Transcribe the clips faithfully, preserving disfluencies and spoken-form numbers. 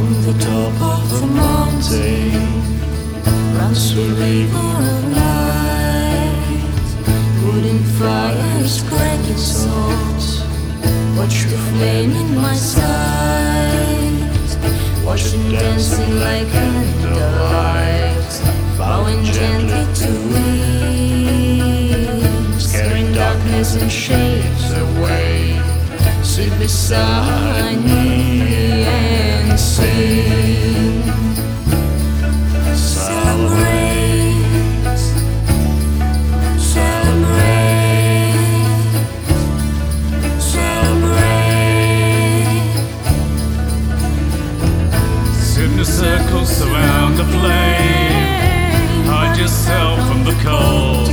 From the top of the mountain runs the river of light. Putting fires, cracking salt. Watch the flame in my sight. Watch them dancing like candlelight, bowing gently to wind, scaring darkness and shades away. Sit beside me and sing. Celebrate, celebrate, celebrate. Sit in a circle, surround the flame. Hide yourself from the cold.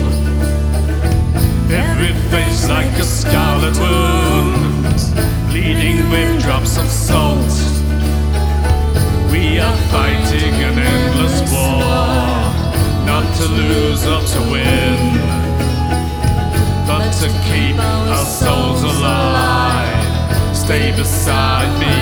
Every face like a scarlet wound, bleeding with drops of salt. We are fighting an endless war, not to lose or to win, but to keep our souls alive. Stay beside me